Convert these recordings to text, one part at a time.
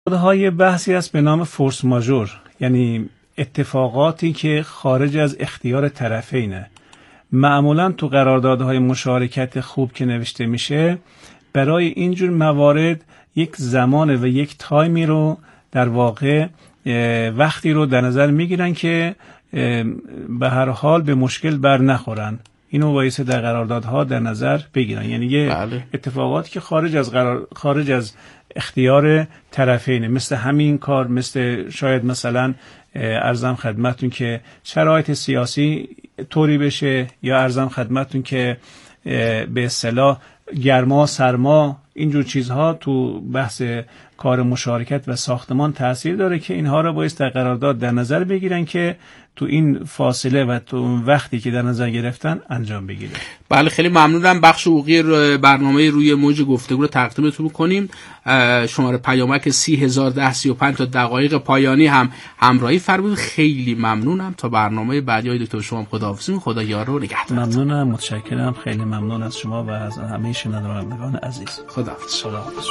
های بحثی است به نام فورس ماژور، یعنی اتفاقاتی که خارج از اختیار طرفینه. معمولا تو قراردادهای مشارکت خوب که نوشته میشه برای اینجور موارد یک زمان و یک تایمی رو در واقع وقتی رو در نظر میگیرن که به هر حال به مشکل بر نخورن. اینو باید در قراردادها در نظر بگیرن، یعنی یه اتفاقاتی که خارج از اختیار طرفینه، مثل همین کار، مثل شاید مثلا ارزم خدمتون که شرایط سیاسی طوری بشه، یا ارزم خدمتون که به اصطلاح گرما سرما، اینجور چیزها تو بحث کار مشارکت و ساختمان تأثیر داره که اینها رو باید در قرارداد در نظر بگیرن که تو این فاصله و تو وقتی که در نظر گرفتن انجام بگیره. بله، خیلی ممنونم. بخش حقوقی برنامه روی موج گفتگو رو تقدیمتون کنیم. شماره پیامک 301035 تا دقایق پایانی هم همراهی فرمودید. خیلی ممنونم. تا برنامه بعدی های دکتر شما خداحافظی. خدا یار و نگهدار. ممنونم، متشکرم. خیلی ممنون از شما و از همه شنوندگان عزیز. خداحافظ. خداحافظ.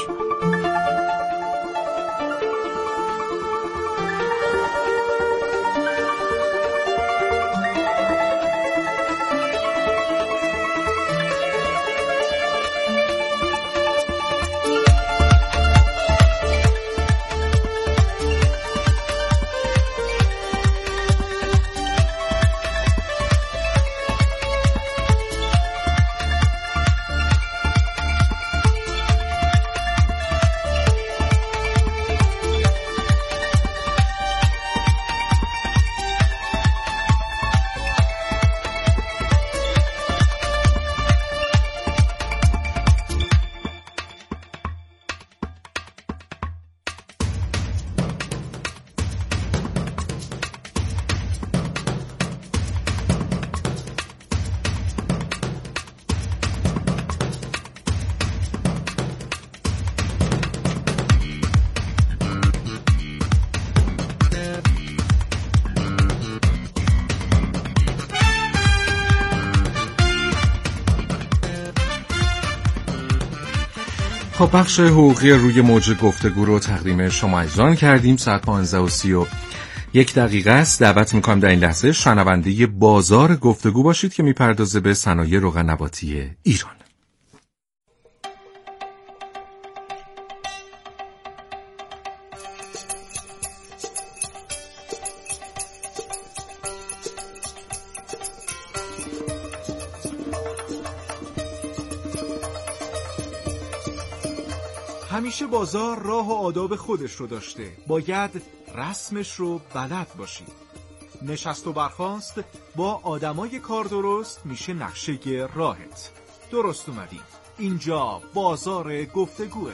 خب، بخش حقوقی روی موج گفتگو رو تقدیم شما اجرا کردیم. ساعت 15:31 است. دعوت میکنم در این لحظه شنونده بازار گفتگو باشید که میپردازه به صنایع روغن نباتی ایران. همیشه بازار راه و آداب خودش رو داشته، باید رسمش رو بلد باشی. نشست و برخاست با آدمای کار درست میشه نقشه راهت. درست اومدیم، اینجا بازار گفتگوه.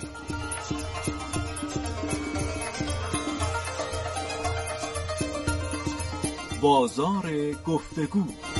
بازار گفتگو.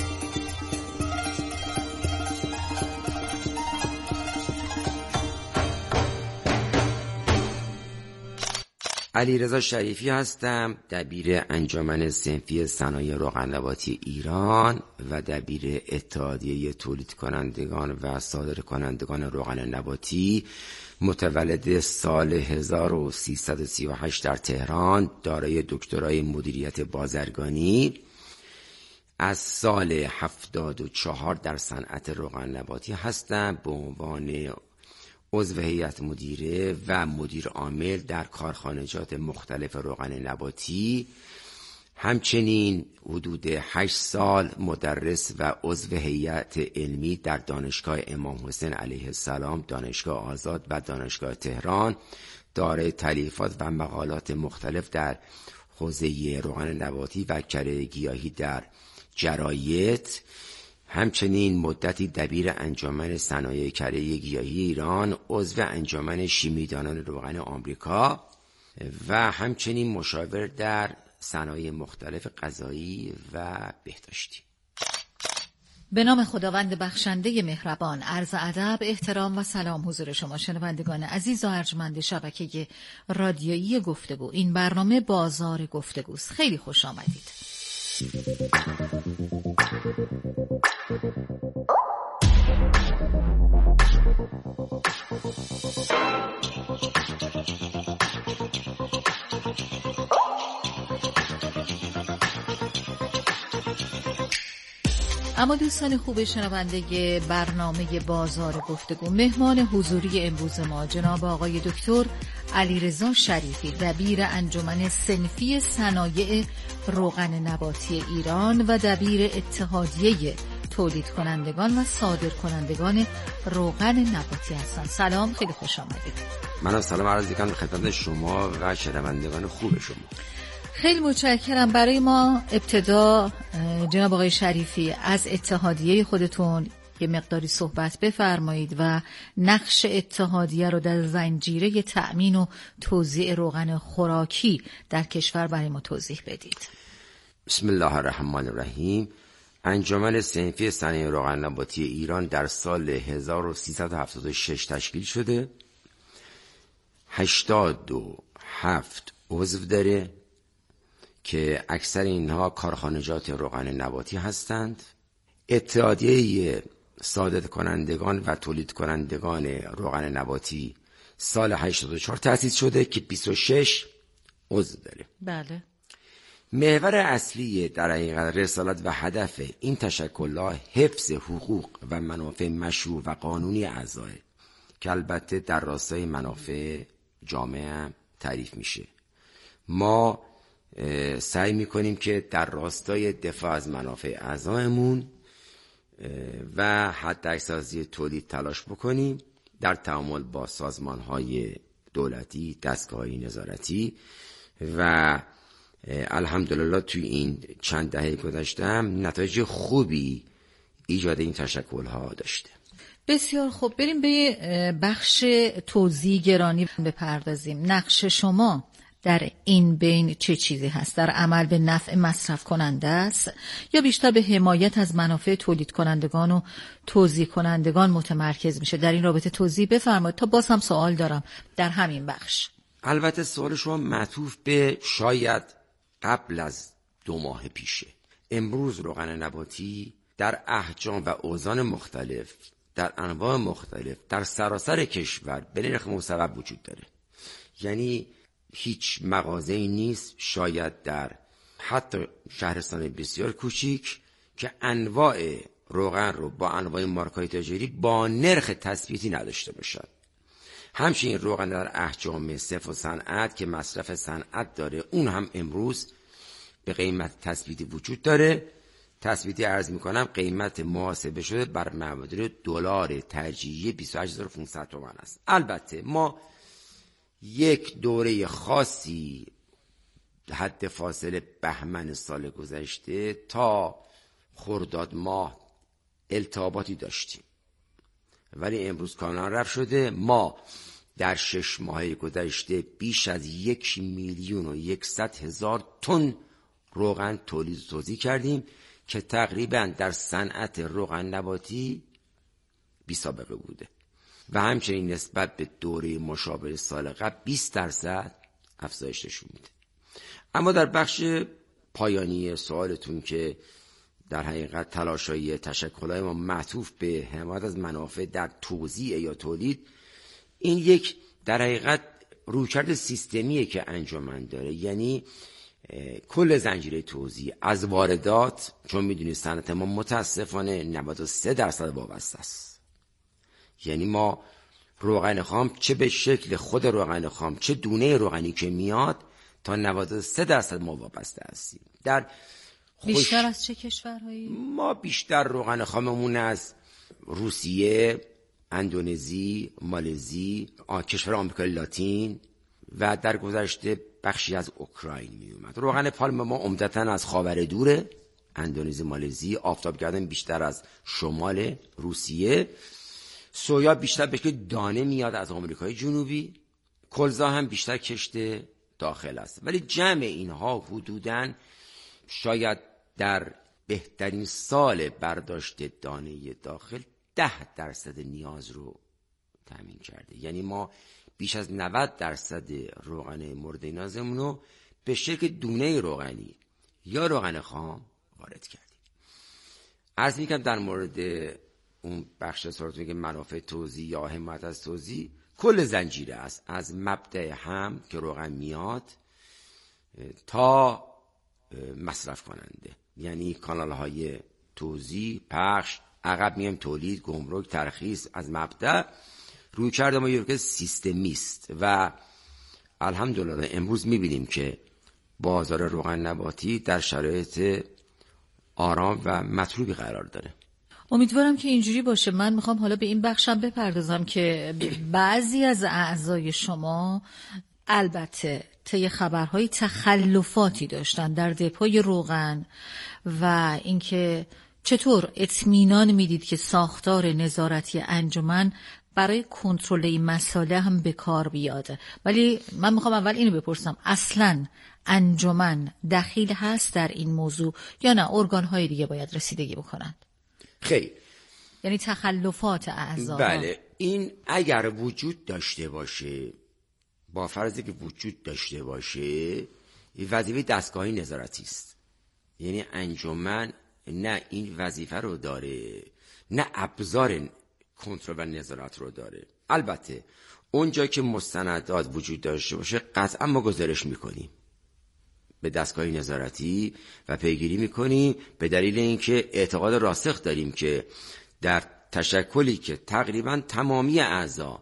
علیرضا شریفی هستم، دبیر انجمن صنفی صنایع روغن نباتی ایران و دبیر اتحادیه تولید کنندگان و صادر کنندگان روغن نباتی، متولد سال 1338 در تهران، دارای دکترای مدیریت بازرگانی. از سال 74 در صنعت روغن نباتی هستم به عنوان عضو هیئت مدیره و مدیر عامل در کارخانجات مختلف روغن نباتی. همچنین حدود 8 سال مدرس و عضو هیئت علمی در دانشگاه امام حسین علیه السلام، دانشگاه آزاد و دانشگاه تهران، دارای تالیفات و مقالات مختلف در حوزه روغن نباتی و کره گیاهی در جراید. همچنین مدتی دبیر انجمن صنایع کره گیاهی ایران، عضو انجمن شیمیدانان روغن آمریکا و همچنین مشاور در صنایع مختلف غذایی و بهداشتی. به نام خداوند بخشنده مهربان، عرض ادب، احترام و سلام حضور شما شنوندگان عزیز و ارجمند شبکه رادیویی گفتگو. این برنامه بازار گفتگوست. خیلی خوش آمدید. اما دوستان خوب شنونده برنامه بازار گفتگو، مهمان حضوری امروز ما جناب آقای دکتر علیرضا شریفی، دبیر انجمن صنفی صنایع روغن نباتی ایران و دبیر اتحادیه تولید کنندگان و صادر کنندگان روغن نباتی هستند. سلام، خیلی خوش آمدید. من سلام عرض می‌کنم خدمت شما و شنوندگان خوب شما. خیلی متشکرم. برای ما ابتدا جناب آقای شریفی از اتحادیه خودتون یه مقداری صحبت بفرمایید و نقش اتحادیه رو در زنجیره تأمین و توزیع روغن خوراکی در کشور برای ما توضیح بدید. بسم الله الرحمن الرحیم. انجمن صنفی صنایع روغن نباتی ایران در سال 1376 تشکیل شده. 87 عضو داره که اکثر اینها کارخانجات روغن نباتی هستند. اتحادیه صادر کنندگان و تولید کنندگان روغن نباتی سال 84 تأسیس شده که 26 عضو داره. بله. محور اصلی در حقیقت رسالت و هدف این تشکل‌ها حفظ حقوق و منافع مشروع و قانونی اعضا که البته در راستای منافع جامعه تعریف میشه. ما سعی میکنیم که در راستای دفاع از منافع اعضایمون و حداکثری تولید تلاش بکنیم در تعامل با سازمان‌های دولتی، دستگاه‌های نظارتی و الحمدلله توی این چند دهه گذشته هم نتایج خوبی ایجاد این تشکل‌ها داشته. بسیار خوب، بریم به بخش توزیع گرانی بپردازیم. نقش شما در این بین چه چیزی هست؟ در عمل به نفع مصرف کننده است یا بیشتر به حمایت از منافع تولید کنندگان و توزیع کنندگان متمرکز میشه؟ در این رابطه توضیح بفرمایید تا باز هم سوال دارم در همین بخش. البته سوال شما معطوف به شاید قبل از 2 ماه پیشه. امروز روغن نباتی در احجام و اوزان مختلف، در انواع مختلف در سراسر کشور به نرخ مصوب وجود داره. یعنی هیچ مغازه‌ای نیست، شاید در حتی شهرستان بسیار کوچیک، که انواع روغن رو با انواع مارک‌های تجاری با نرخ تثبیتی نداشته باشد. همچنین روغن در احجام صفر و صنعت که مصرف صنعت داره، اون هم امروز به قیمت تثبیتی وجود داره. تثبیتی عرض میکنم قیمت محاسبه شده بر مبادل دلار ترجیحی 28500 تومان است. البته ما یک دوره خاصی حد فاصله بهمن سال گذشته تا خرداد ماه التهاباتی داشتیم، ولی امروز کانال رفع شده. ما در 6 ماه گذشته بیش از 1,100,000 تن روغن تولید و توزیع کردیم که تقریبا در صنعت روغن نباتی بی سابقه بوده و همچنین نسبت به دوره مشابه سال قبل 20% افزایش نشون میده. اما در بخش پایانی سوالتون که در حقیقت تلاش‌های تشکل‌های ما معطوف به حمایت از منافع در توزیع یا تولید، این یک در حقیقت رویکرد سیستمیه که انجمن داره. یعنی کل زنجیره توزیع از واردات، چون میدونید صنعت ما متاسفانه 93% وابسته است. یعنی ما روغن خام چه به شکل خود روغن خام چه دونه روغنی که میاد تا 93% ما وابسته هستیم. در بیشتر از چه کشورهایی؟ ما بیشتر روغن خاممون از روسیه، اندونزی، مالزی، کشور آمریکای لاتین و در گذشته بخشی از اوکراین می اومد. روغن پالم ما عمدتاً از خاور دوره، اندونزی، مالزی. آفتابگردان بیشتر از شمال روسیه. سویا بیشتر به دانه میاد از آمریکای جنوبی. کلزا هم بیشتر کشت داخل است. ولی جمع اینها حدوداً شاید در بهترین سال برداشت دانه داخل 10% نیاز رو تامین کرده. یعنی ما بیش از 90% روغن مورد نیازمون رو به شکل دونه روغنی یا روغن خام وارد کردیم. عرض می‌کنم در مورد اون بخش سوالتون که منافع توزیع یا حمایت از توزیع، کل زنجیره است، از مبدأ هم که روغن میاد تا مصرف کننده. یعنی کانال‌های توزیع، پخش، عقب میایم تولید، گمرک، ترخیص. از مبدأ روی کرده ما یک سیستمی است و الحمدلله امروز میبینیم که بازار روغن نباتی در شرایط آرام و مطلوبی قرار داره. امیدوارم که اینجوری باشه. من میخوام حالا به این بخشم بپردازم که بعضی از اعضای شما البته طی خبرهای تخلفاتی داشتن در دپوی روغن و اینکه چطور اطمینان میدید که ساختار نظارتی انجمن برای کنترل این مسائل هم به کار بیاد. ولی من میخوام اول اینو بپرسم، اصلاً انجمن دخیل هست در این موضوع یا نه ارگان‌های دیگه باید رسیدگی بکنند؟ خیر، یعنی تخلفات اعضا. بله، این اگر وجود داشته باشه، با فرضی که وجود داشته باشه، وظیفه دستگاهی نظارتی است. یعنی انجمن نه این وظیفه رو داره، نه ابزار کنترل و نظارت رو داره. البته اونجا که مستندات وجود داشته باشه قطعا ما گزارش میکنیم به دستگاه نظارتی و پیگیری میکنیم، به دلیل اینکه اعتقاد راسخ داریم که در تشکلی که تقریبا تمامی اعضا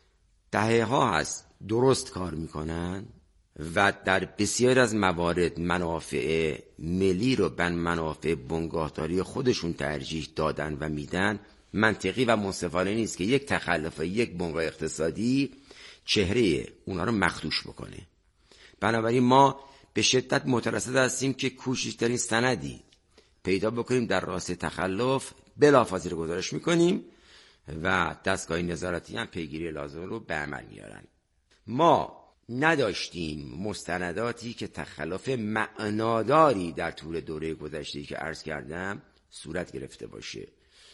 دهه‌ها هست درست کار میکنن و در بسیار از موارد منافع ملی رو به منافع بنگاهداری خودشون ترجیح دادن و میدن، منطقی و منصفانه نیست که یک تخلف یک بنگاه اقتصادی چهره اونا رو مخدوش بکنه. بنابراین ما به شدت مترصد هستیم که کوشش‌ترین سندی پیدا بکنیم در راستای تخلف، بلافاصله گزارش میکنیم و دستگاه نظارتی هم پیگیری لازم رو به عمل میارن. ما نداشتیم مستنداتی که تخلف معناداری در طول دوره گذشته که عرض کردم صورت گرفته باشه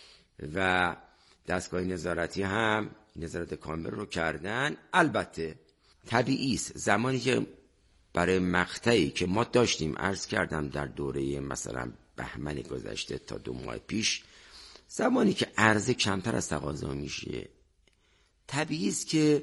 و دستگاه نظارتی هم نظارت کامل رو کردن. البته طبیعی است زمانی که برای مقطعی که ما داشتیم عرض کردم در دوره مثلا بهمن گذشته تا 2 ماه پیش، زمانی که عرضه کمتر از تقاضا میشه، طبیعی است که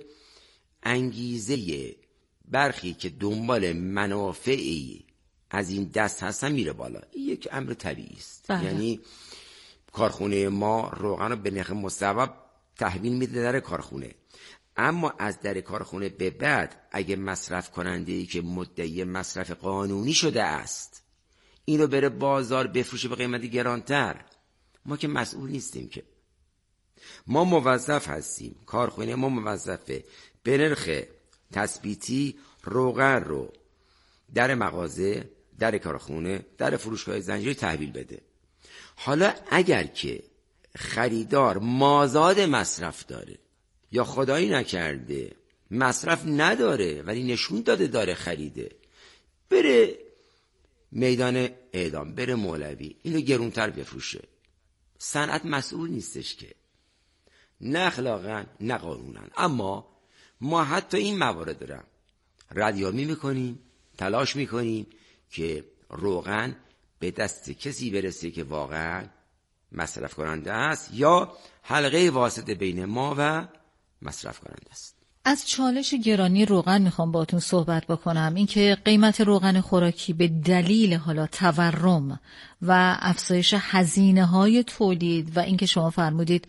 انگیزه برخی که دنبال منافعی از این دست هستن میره بالا. این یک امر طبیعی است. یعنی کارخونه ما روغن رو به نرخ مصوب تحویل میده در کارخونه، اما از در کارخونه به بعد اگه مصرف کننده‌ای که مدعی مصرف قانونی شده است اینو بره بازار بفروشه به قیمتی گرانتر، ما که مسئول نیستیم. که ما موظف هستیم، کارخونه ما موظفه به نرخ تثبیتی روغن رو در مغازه، در کارخونه، در فروشگاه زنجیره تحویل بده. حالا اگر که خریدار مازاد مصرف داره یا خدایی نکرده مصرف نداره ولی نشون داده داره خریده، بره میدان اعدام، بره مولوی، اینو گرونتر بفروشه. صنعت مسئول نیستش که، نه اخلاقا نه قانونا. اما ما حتی این موارد رو ردیابی میکنیم، تلاش میکنیم که روغن به دست کسی برسه که واقعا مصرف کننده است یا حلقه واسطه بین ما و مصرف کننده است. از چالش گرانی روغن میخوام باهاتون صحبت بکنم. اینکه قیمت روغن خوراکی به دلیل حالا تورم و افزایش هزینه‌های تولید و اینکه شما فرمودید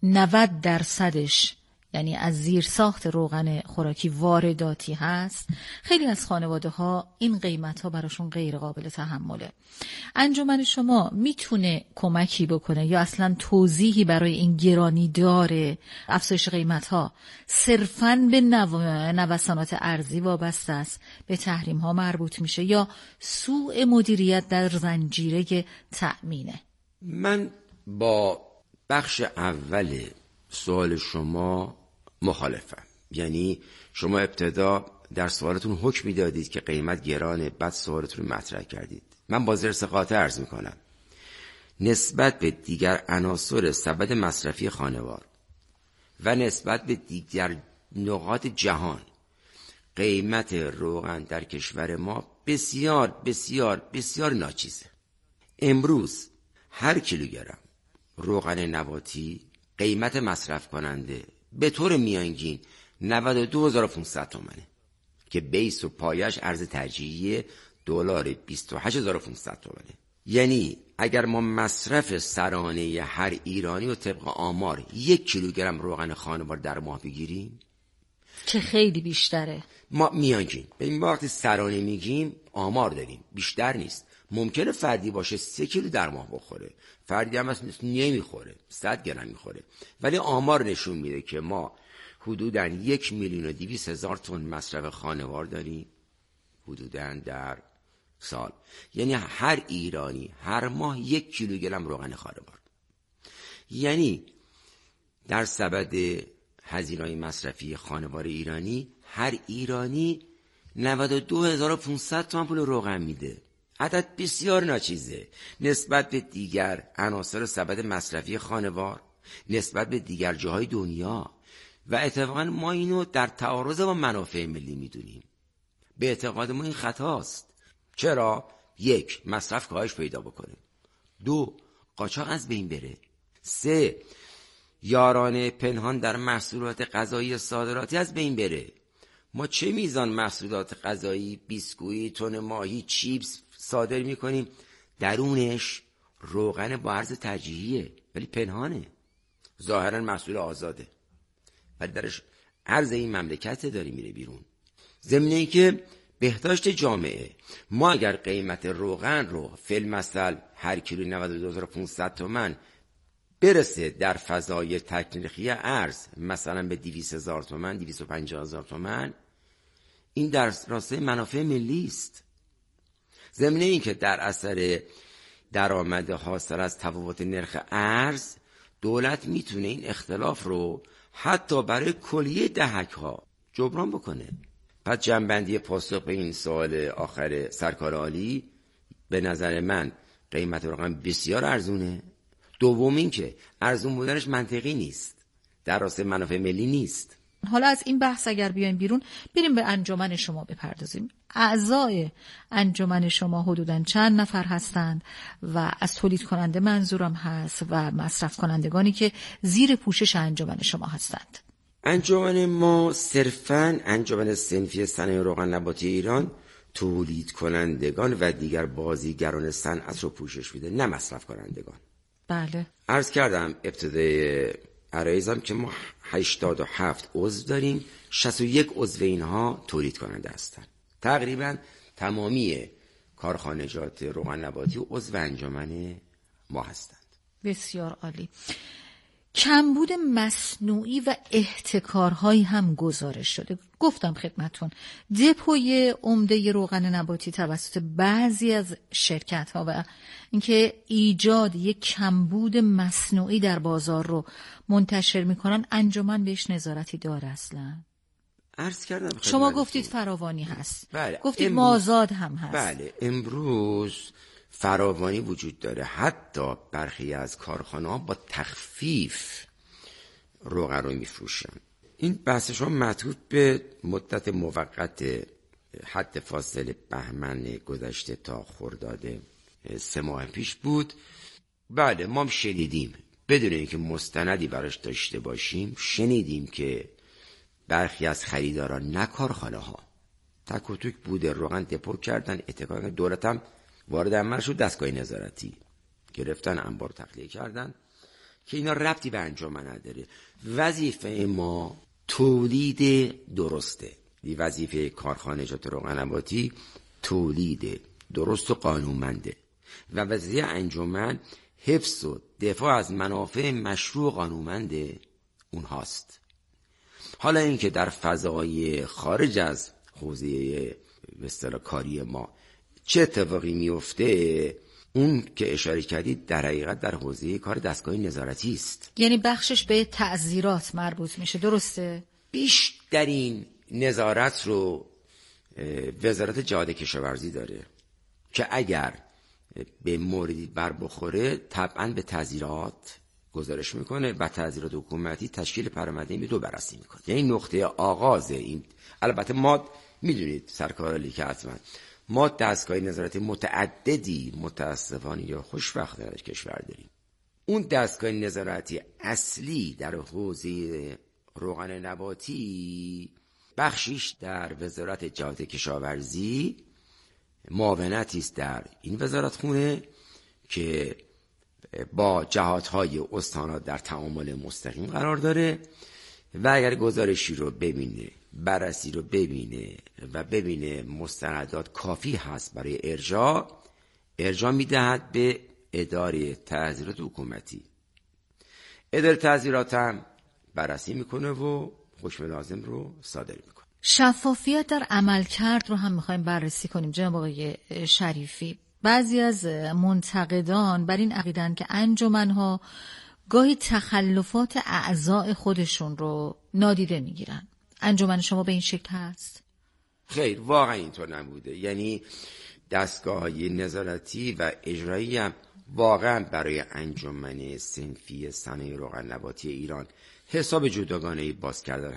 90% یعنی از زیرساخت روغن خوراکی وارداتی هست، خیلی از خانواده‌ها این قیمت‌ها براشون غیر قابل تحمله. انجمن شما میتونه کمکی بکنه یا اصلا توضیحی برای این گرانی داره؟ افزایش قیمت‌ها صرفاً به نوسانات ارزی وابسته است، به تحریم‌ها مربوط میشه یا سوء مدیریت در زنجیره تأمینه؟ من با بخش اول سوال شما مخالفم. یعنی شما ابتدا در سوالتون حکم میدادید که قیمت گرانه، بعد سوالتون رو مطرح کردید. من با ذرس قاطع عرض میکنم نسبت به دیگر عناصر سبد مصرفی خانوار و نسبت به دیگر نقاط جهان قیمت روغن در کشور ما بسیار بسیار بسیار ناچیزه. امروز هر کیلوگرم روغن نباتی قیمت مصرف کننده به طور میانگین 92,500 تومنه که بیس و پایش ارز ترجیحی $28,500 تومنه. یعنی اگر ما مصرف سرانه هر ایرانی و طبق آمار 1 کیلوگرم روغن خانوار در ماه بگیریم که خیلی بیشتره. ما میانگین به این وقتی سرانه میگیم آمار داریم، بیشتر نیست. ممکنه فردی باشه 3 کیلو در ماه بخوره، فردی هم هست نمیخوره، 100 گرم میخوره، ولی آمار نشون میده که ما حدوداً 1,200,000 تن مصرف خانوار داریم حدوداً در سال. یعنی هر ایرانی هر ماه 1 کیلوگرم روغن خانوار، یعنی در سبد هزینه‌های مصرفی خانوار ایرانی هر ایرانی 92,500 تومان پول روغن میده. عدد بسیار ناچیزه نسبت به دیگر عناصر سبد مصرفی خانوار، نسبت به دیگر جاهای دنیا، و اتفاقا ما اینو در تعارض با منافع ملی میدونیم. به اعتقاد ما این خطاست. چرا؟ 1. مصرف کاهش پیدا بکنه، 2. قاچاق از بین بره، 3. یارانه پنهان در محصولات غذایی صادراتی از بین بره. ما چه میزان محصولات غذایی، بیسکویت، تن ماهی، چیپس صادر میکنیم، درونش روغن با ارز ترجیحیه ولی پنهانه، ظاهرا محصول آزاده ولی درش ارز این مملکت داره میره بیرون. ضمن اینکه بهداشت جامعه، ما اگر قیمت روغن رو فی‌المثل هر کیلو 92,500 تومان برسه در فضای تکنرخی ارز مثلا به 200,000 تومان 250,000 تومان، این در راستای منافع ملی است. ضمن این که در اثر درآمد حاصل از تفاوت نرخ ارز، دولت میتونه این اختلاف رو حتی برای کلیه دهک‌ها جبران بکنه. پس جنبندی پاسخ به این سوال آخر سرکار عالی، به نظر من قیمت روغن بسیار ارزونه. دوم این که ارزون بودنش منطقی نیست، در راستای منافع ملی نیست. حالا از این بحث اگر بیایم بیرون، بریم به انجمن شما بپردازیم. اعضای انجمن شما حدوداً چند نفر هستند و از تولید کننده منظورم هست و مصرف کنندگانی که زیر پوشش انجمن شما هستند؟ انجمن ما صرفاً انجمن صنفی صنایع روغن نباتی ایران تولید کنندگان و دیگر بازیگران صنعت رو پوشش میده، نه مصرف کنندگان. بله. عرض کردم ابتدای عرایزم که ما 87 عضو داریم، 61 عضو اینها تولید کننده هستند. تقریبا تمامی کارخانجات روغن نباتی عضو انجمن ما هستند. بسیار عالی. کمبود مصنوعی و احتکارهایی هم گزارش شده. گفتم خدمتون دپوی عمده روغن نباتی توسط بعضی از شرکت‌ها و اینکه ایجاد یک کمبود مصنوعی در بازار رو منتشر میکنن، انجمن بهش نظارتی داره اصلا؟ عرض کردم شما گفتید فراوانی هست. بله. گفتید مازاد هم هست. بله، امروز فراوانی وجود داره. حتی برخی از کارخانه‌ها با تخفیف روغن رو میفروشن. این بحث شما مطلوب به مدت موقت حد فاصل بهمن گذشته تا خرداد 3 ماه پیش بود. بله، ما هم شنیدیم بدون اینکه مستندی براش داشته باشیم، شنیدیم که برخی از خریداران، نه کارخانه‌ها، تک و توک بوده روغن دپو کردن، اتکا کردن. دولت هم وارد عمل شد، دستگاه نظارتی گرفتن، انبار تخلیه کردن که اینا ربطی به انجمن نداره. وظیفه ما تولید درسته. وظیفه کارخانجات روغن نباتی تولید درست و قانونمنده و وظیفه انجمن حفظ و دفاع از منافع مشروع قانونمند اونهاست. حالا اینکه در فضای خارج از حوزه به اصطلاح کاری ما چه اتفاقی میفته، اون که اشاره کردید در حقیقت در حوزه کار دستگاه نظارتی است. یعنی بخشش به تعزیرات مربوط میشه، درسته؟ بیشترین نظارت رو وزارت جهاد کشاورزی داره که اگر به موردی بر بخوره طبعا به تعزیرات گزارش میکنه و تعزیرات حکومتی تشکیل پرونده رو بررسی میکنه. یعنی نقطه آغاز این. البته ما میدونید سرکار عالی که حتما ما دستگاه نظارتی متعددی متاسفانه یا خوشبختانه در کشور داریم. اون دستگاه نظارتی اصلی در حوزه روغن نباتی بخشیش در وزارت جهاد کشاورزی، معاونتی است در این وزارت خونه که با جهات‌های استانات در تعامل مستقیم قرار داره و اگر گزارشی رو ببینه، بررسی رو ببینه و ببینه مستندات کافی هست برای ارجاع میدهد به اداره تحضیرات حکومتی. اداره تحضیرات هم بررسی میکنه و حکم لازم رو صادر میکنه. شفافیت در عملکرد رو هم میخوایم بررسی کنیم. جناب آقای شریفی، بعضی از منتقدان بر این عقیدن که انجمنها گاهی تخلفات اعضای خودشون رو نادیده میگیرن. انجمن شما به این شکل هست؟ خیر، واقعا اینطور نبوده. یعنی دستگاه‌های نظارتی و اجرایی هم واقعا برای انجمن صنفی صنایع روغن نباتی ایران حساب جداگانه‌ای باز کردن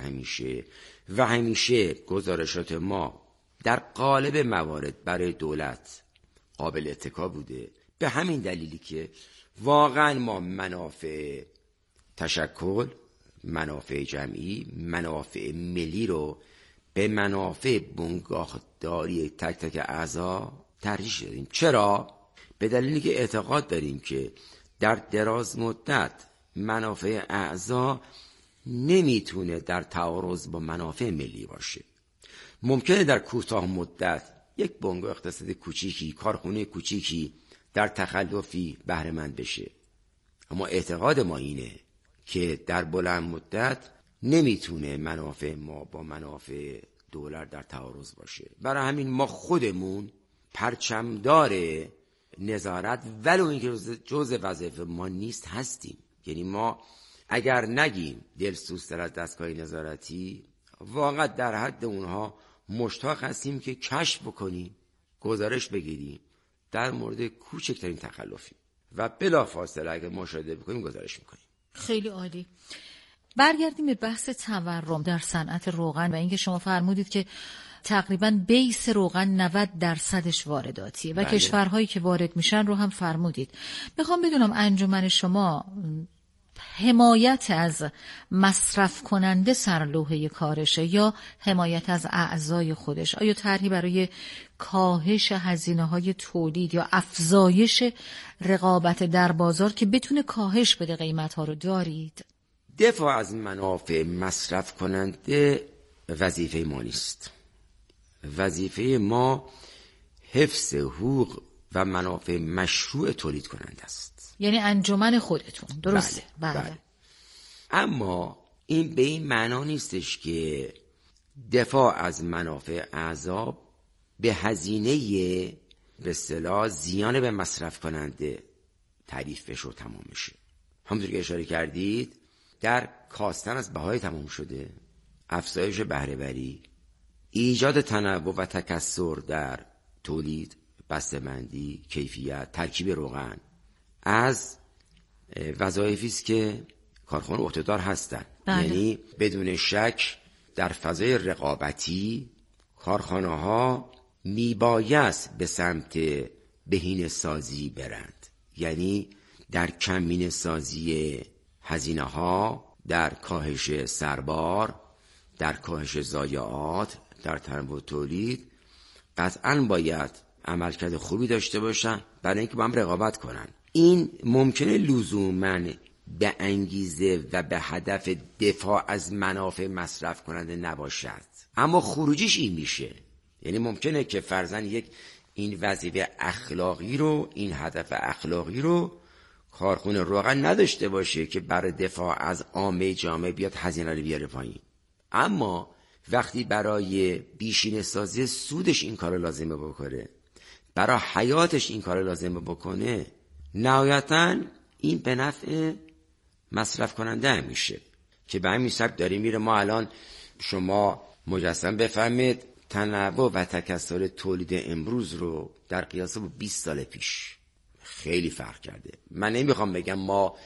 همیشه گزارشات ما در قالب موارد برای دولت قابل اتکا بوده. به همین دلیلی که واقعا ما منافع تشکل، منافع جمعی، منافع ملی رو به منافع بنگاهداری تک تک اعضا ترجیح دادیم. چرا؟ به دلیلی که اعتقاد داریم که در دراز مدت منافع اعضا نمیتونه در تعارض با منافع ملی باشه. ممکنه در کوتاه مدت یک بنگاه اقتصادی کوچیکی، کارخونه کوچیکی در تخلفی بهره مند بشه، اما اعتقاد ما اینه که در بلند مدت نمیتونه منافع ما با منافع دولت در تعارض باشه. برای همین ما خودمون پرچمدار نظارت ولو اینکه جزء وظایف ما نیست هستیم. یعنی ما اگر نگیم دلسوزتر از دستگاه نظارتی، واقعا در حد اونها مشتاق هستیم که کشف بکنیم، گزارش بگیریم در مورد کوچکترین تخلفی و بلافاصله اگر مشاهده بکنیم گزارش میکنیم. خیلی عالی. برگردیم به بحث تورم در صنعت روغن و اینکه شما فرمودید که تقریباً بیس روغن 90% وارداتی و کشورهایی که وارد میشن رو هم فرمودید. میخوام بدونم انجمن شما حمایت از مصرف کننده سرلوحه کارشه یا حمایت از اعضای خودش؟ آیا طرحی برای کاهش هزینه‌های تولید یا افزایش رقابت در بازار که بتونه کاهش بده قیمت‌ها رو دارید؟ دفاع از منافع مصرف کننده وظیفه ما نیست. وظیفه ما حفظ حقوق و منافع مشروع تولید کننده است. یعنی انجمن خودتون، درسته؟ بله. اما این به این معنا نیستش که دفاع از منافع اعضا به هزینه به اصطلاح زیان به مصرف کننده تعریف بشه و تمام بشه. همونطور که اشاره کردید در کاستن از بهای تمام شده، افزایش بهره وری، ایجاد تنوع و تکثر در تولید، بسته‌بندی، کیفیت، ترکیب روغن از وظایفی است که کارخانه عهده‌دار هستند. یعنی بدون شک در فضای رقابتی کارخانه‌ها میبایست به سمت بهینه سازی برند، یعنی در کمینه سازی هزینه‌ها، در کاهش سربار، در کاهش ضایعات، در تنوع تولید قطعاً باید عملکرد خوبی داشته باشن برای اینکه با هم رقابت کنن. این ممکنه لزوماً به انگیزه و به هدف دفاع از منافع مصرف کننده نباشد، اما خروجیش این میشه. یعنی ممکنه که فرضاً این وظیفه اخلاقی رو، این هدف اخلاقی رو کارخونه روغن نداشته باشه که برای دفاع از عامه جامعه بیاد هزینه رو بیاره پایین، اما وقتی برای بیشینه سازی سودش این کار لازمه بکنه، برای حیاتش این کار لازمه بکنه، نهایتاً این به نفع مصرف کننده هم میشه که به همین سبک داره میره. ما الان شما مجسم بفهمید تنوع و تکثر تولید امروز رو در قیاس با 20 سال پیش خیلی فرق کرده. من نمیخوام بگم ما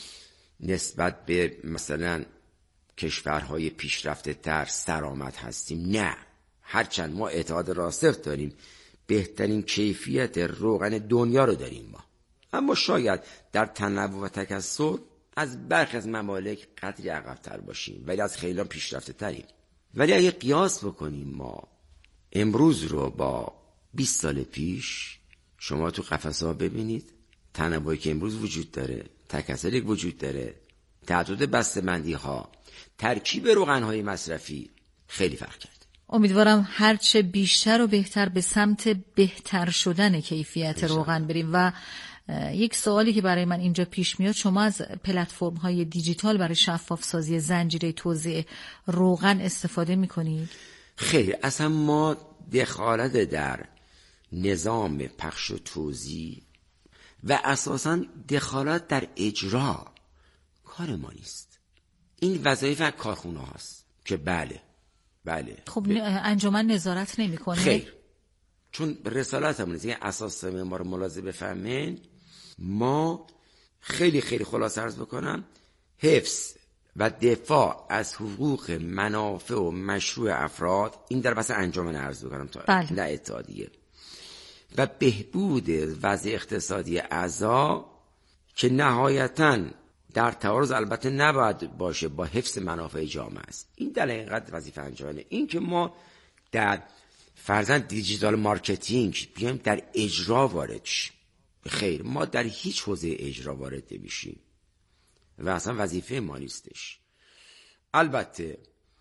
نسبت به مثلا کشورهای پیشرفته تر سرآمد هستیم، نه، هرچند ما اعتقاد راسخ داریم بهترین کیفیت روغن دنیا رو داریم ما، اما شاید در تنوع و تکثر از برخی از ممالک قدری عقب‌تر باشیم ولی از خیلی پیشرفته تریم. ولی اگه قیاس بکنیم ما امروز رو با 20 سال پیش، شما تو قفس‌ها ببینید تنوعی که امروز وجود داره، تکثری که وجود داره، تعدد بسته‌بندی ها، ترکیب روغن های مصرفی خیلی فرق کرده. امیدوارم هرچه بیشتر و بهتر به سمت بهتر شدن کیفیت روغن بریم. و یک سوالی که برای من اینجا پیش میاد، شما از پلتفرم های دیجیتال برای شفاف سازی زنجیره توزیع روغن استفاده میکنید؟ خیر، اصلا ما دخالت در نظام پخش و توزیع و اساسا دخالت در اجرا کار ما نیست. این وظایف کارخونه هاست که بله. خب انجمن نظارت نمیکنه؟ خیر، چون رسالتمون است، اساس ما رو ملاحظه بفهمین. ما خیلی خلاصه عرض بکنم، حفظ و دفاع از حقوق، منافع و مشروع افراد، این در بحث انجمن عرض بکنم تا نه اتحادیه، و بهبود وضع اقتصادی اعضا که نهایتاً در تعارض البته نباید باشه با حفظ منافع جامعه است. این در حقیقت وظیفه انجمنه. این که ما در فرضاً دیجیتال مارکتینگ بیایم در اجرا وارد شیم، خیر، ما در هیچ حوزه اجرا وارد نمیشیم و اصلا وظیفه ما نیستش. البته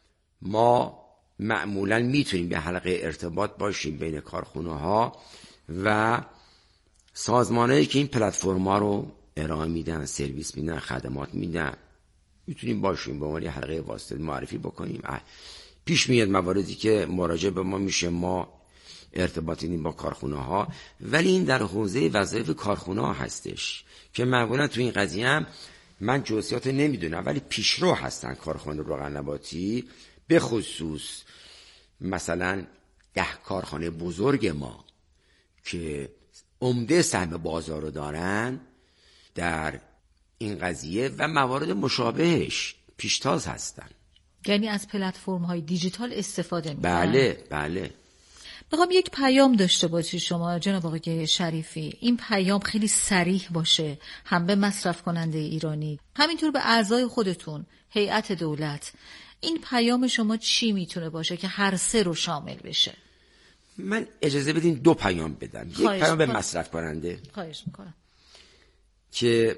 ما معمولاً میتونیم به حلقه ارتباط باشیم بین کارخونه ها و سازمانهایی که این پلتفرما رو ارائه میدن، سرویس میدن، خدمات میدن. میتونیم باشیم به عنوان حلقه واسطه معرفی بکنیم. پیش میاد مواردی که مراجعه به ما میشه، ما ارتباط داریم با کارخونه ها، ولی این در حوزه وظایف کارخونه ها هستش که معمولا تو این قضیه هم من جزئیات نمیدونم، ولی پیشرو هستن کارخانه روغن نباتی، به خصوص مثلا 10 کارخانه بزرگ ما که عمده سهم بازار رو دارن در این قضیه و موارد مشابهش پیشتاز هستن. یعنی از پلتفرم های دیجیتال استفاده میکنن؟ بله. میخوام یک پیام داشته باشی شما جناب آقای شریفی، این پیام خیلی صریح باشه، هم به مصرف کننده ایرانی، همینطور به اعضای خودتون، هیئت دولت. این پیام شما چی میتونه باشه که هر سه رو شامل بشه؟ من اجازه بدین 2 پیام بدم. یک پیام به مصرف کننده، خواهش میکنم، که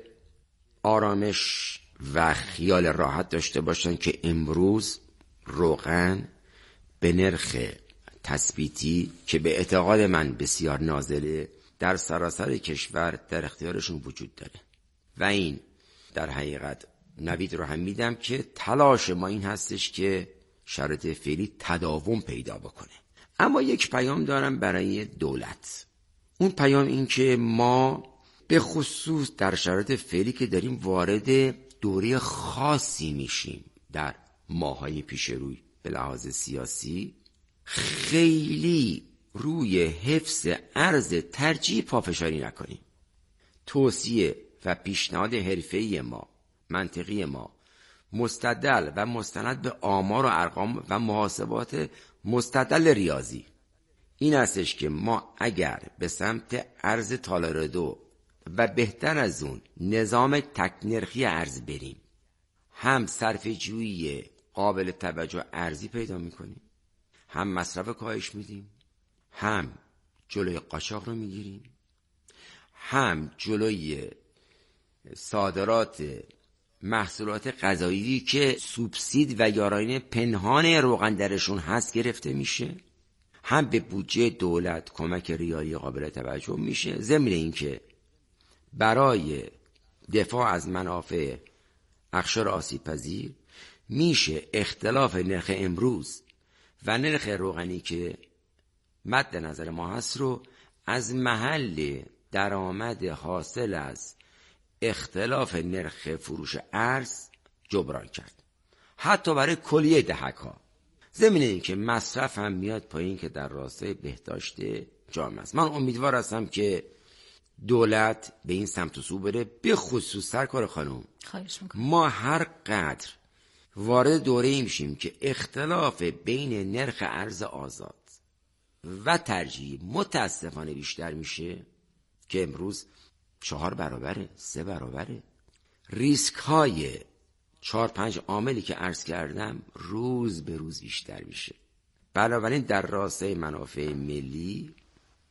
آرامش و خیال راحت داشته باشن که امروز روغن به نرخ تثبیتی که به اعتقاد من بسیار نازله در سراسر کشور در اختیارشون وجود داره و این در حقیقت نوید رو هم میدم که تلاش ما این هستش که شرایط فعلی تداوم پیدا بکنه. اما یک پیام دارم برای دولت. اون پیام این که ما به خصوص در شرایط فعلی که داریم وارد دوره خاصی میشیم در ماهای پیش روی به لحاظ سیاسی، خیلی روی حفظ ارز ترجیح پافشاری نکنیم. توصیه و پیشنهاد حرفه‌ای ما، منطقی ما، مستدل و مستند به آمار و ارقام و محاسبات مستدل ریاضی این هستش که ما اگر به سمت ارز تالردو و بهتر از اون نظام تک نرخی ارز بریم، هم صرفه جویی قابل توجه ارزی پیدا میکنیم، هم مصرف کاهش میدیم، هم جلوی قاچاق رو میگیریم، هم جلوی صادرات محصولات غذایی که سوبسید و یارانه پنهان روغن درشون هست گرفته میشه، هم به بودجه دولت کمک ریالی قابل توجه میشه، ضمن اینکه برای دفاع از منافع اقشار آسیب پذیر میشه اختلاف نرخ امروز و نرخ روغنی که مد نظر ما هست رو از محل درآمد حاصل از اختلاف نرخ فروش ارز جبران کرد، حتی برای کلیه دهک‌ها. ضمن این که مصرف هم میاد پایین که در راستای بهداشت جامعه است. من امیدوار هستم که دولت به این سمت و سو بره، به خصوص سرکار خانم. ما هر قدر وارد دوره میشیم که اختلاف بین نرخ ارز آزاد و ترجیح متاسفانه بیشتر میشه که امروز 4 برابره، 3 برابره. ریسک های 4-5 عاملی که عرض کردم روز به روز بیشتر میشه. بنابراین در راستای منافع ملی